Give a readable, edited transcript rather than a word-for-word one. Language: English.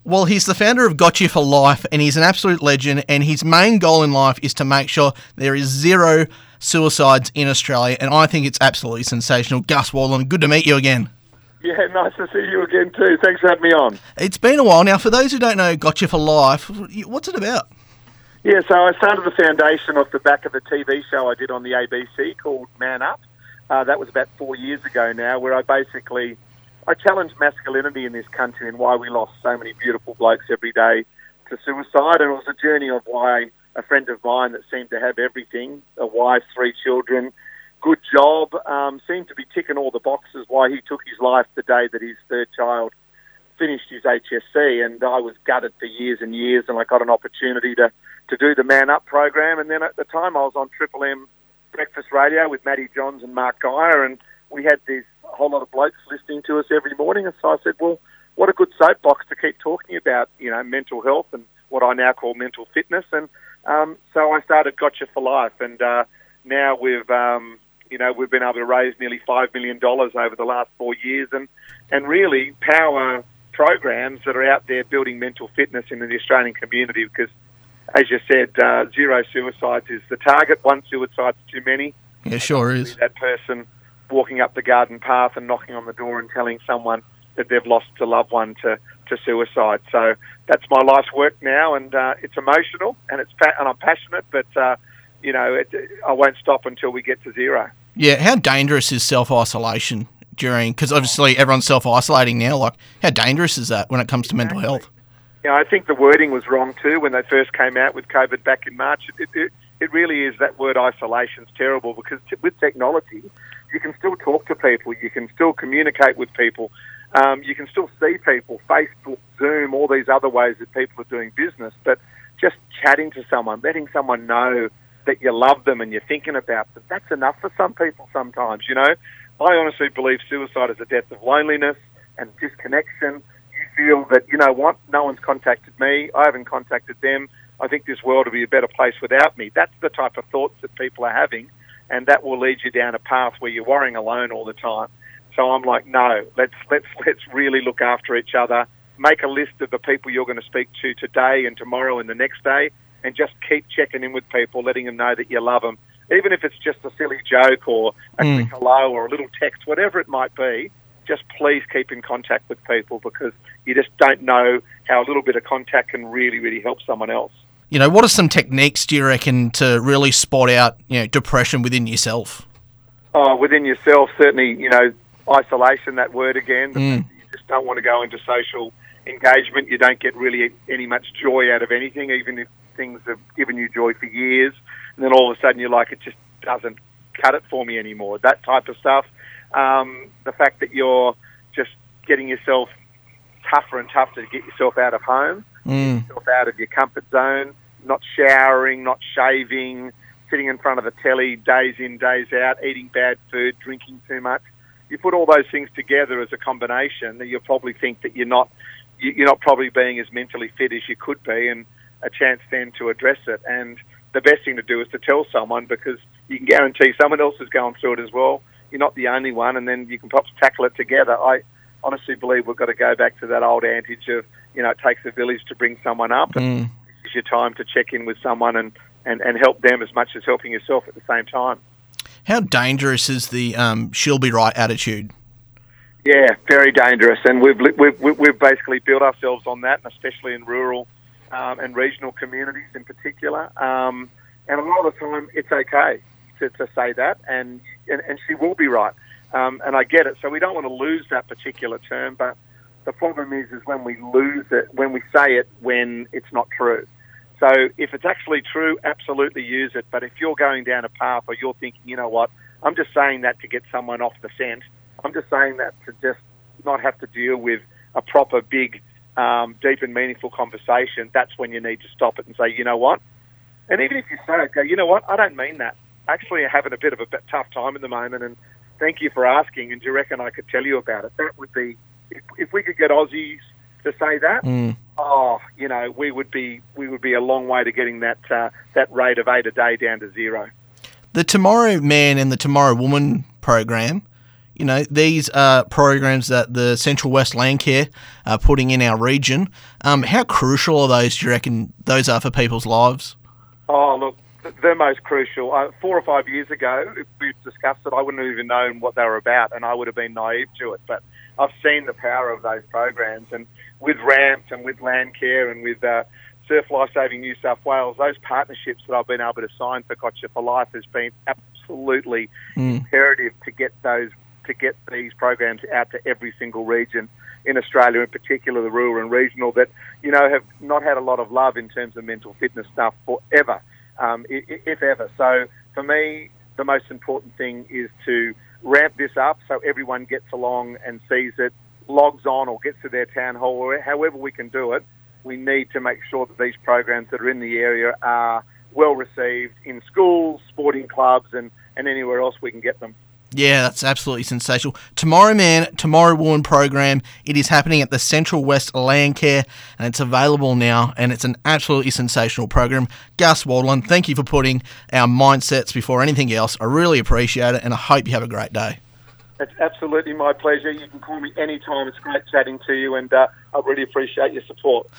Well, he's the founder of Got You for Life, and he's an absolute legend, and his main goal in life is to make sure there is zero suicides in Australia, and I think it's absolutely sensational. Gus Wallen, good to meet you again. Yeah, nice to see you again too. Thanks for having me on. It's been a while now. For those who don't know Got You for Life, what's it about? Yeah, so I started the foundation off the back of a TV show I did on the ABC called Man Up. That was about 4 years ago now, where I challenged masculinity in this country and why we lost so many beautiful blokes every day to suicide. And it was a journey of why a friend of mine that seemed to have everything, a wife, 3 children, good job, seemed to be ticking all the boxes, why he took his life the day that his third child finished his HSC. And I was gutted for years and years, and I got an opportunity to do the Man Up program. And then at the time I was on Triple M Breakfast Radio with Matty Johns and Mark Geyer, and we had this whole lot of blokes listening to us every morning. And so I said, well, what a good soapbox to keep talking about, mental health and what I now call mental fitness. And so I started Got You for Life, and now we've been able to raise nearly $5 million over the last 4 years, and really power programs that are out there building mental fitness in the Australian community, because, as you said, zero suicides is the target. One suicide's too many. Yeah, sure is. That person walking up the garden path and knocking on the door and telling someone that they've lost a loved one to suicide. So that's my life's work now, and it's emotional, and I'm passionate, but I won't stop until we get to zero. Yeah, how dangerous is self-isolation because obviously everyone's self-isolating now. Like, how dangerous is that when it comes to mental health? Yeah, I think the wording was wrong too when they first came out with COVID back in March. It really is, that word isolation's terrible, because with technology, you can still talk to people, you can still communicate with people, you can still see people, Facebook, Zoom, all these other ways that people are doing business. But just chatting to someone, letting someone know that you love them and you're thinking about them, that's enough for some people sometimes, I honestly believe suicide is a death of loneliness and disconnection. You feel that, no one's contacted me, I haven't contacted them, I think this world will be a better place without me. That's the type of thoughts that people are having, and that will lead you down a path where you're worrying alone all the time. So I'm like, no, let's really look after each other. Make a list of the people you're going to speak to today and tomorrow and the next day, and just keep checking in with people, letting them know that you love them. Even if it's just a silly joke or a quick hello or a little text, whatever it might be, just please keep in contact with people, because you just don't know how a little bit of contact can really, really help someone else. What are some techniques, do you reckon, to really spot out, depression within yourself? Oh, within yourself, certainly, isolation, that word again. You just don't want to go into social engagement. You don't get really any much joy out of anything, even if things have given you joy for years. And then all of a sudden you're like, it just doesn't cut it for me anymore. That type of stuff. The fact that you're just getting yourself tougher and tougher to get yourself out of home, get yourself out of your comfort zone, not showering, not shaving, sitting in front of the telly days in, days out, eating bad food, drinking too much. You put all those things together as a combination, that you'll probably think that you're not probably being as mentally fit as you could be, and a chance then to address it. And the best thing to do is to tell someone, because you can guarantee someone else is going through it as well. You're not the only one, and then you can perhaps tackle it together. I honestly believe we've got to go back to that old adage of, it takes a village to bring someone up, and this is your time to check in with someone and help them as much as helping yourself at the same time. How dangerous is the she'll be right attitude? Yeah, very dangerous, and we've basically built ourselves on that, and especially in rural and regional communities in particular. And a lot of the time, it's okay to say that, and she will be right. And I get it. So we don't want to lose that particular term, but the problem is when we lose it, when we say it when it's not true. So if it's actually true, absolutely use it. But if you're going down a path, or you're thinking, you know what, I'm just saying that to get someone off the scent, I'm just saying that to just not have to deal with a proper big, deep and meaningful conversation, that's when you need to stop it and say, you know what? And even if you say it, go, you know what, I don't mean that. Actually, I'm having a bit of a tough time at the moment, and thank you for asking, and do you reckon I could tell you about it? That would be, if we could get Aussies to say that, we would be a long way to getting that rate of 8 a day down to 0. The Tomorrow Man and the Tomorrow Woman program, you know, these are programs that the Central West Landcare are putting in our region. How crucial are those, do you reckon, those are for people's lives? Oh, look, they're most crucial. 4 or 5 years ago, if we discussed it, I wouldn't have even known what they were about, and I would have been naive to it. But I've seen the power of those programs, and with RAMP and with Landcare and with Surf Lifesaving New South Wales, those partnerships that I've been able to sign for Gotcha for Life has been absolutely imperative to get these programs out to every single region in Australia, in particular the rural and regional, that, you know, have not had a lot of love in terms of mental fitness stuff forever, if ever. So for me, the most important thing is to ramp this up so everyone gets along and sees it, logs on or gets to their town hall, or however we can do it. We need to make sure that these programs that are in the area are well received in schools, sporting clubs, and anywhere else we can get them. Yeah, that's absolutely sensational. Tomorrow Man, Tomorrow Woman program, it is happening at the Central West Landcare, and it's available now, and it's an absolutely sensational program. Gus Waldlin, thank you for putting our mindsets before anything else. I really appreciate it, and I hope you have a great day. It's absolutely my pleasure. You can call me anytime. It's great chatting to you, and I really appreciate your support.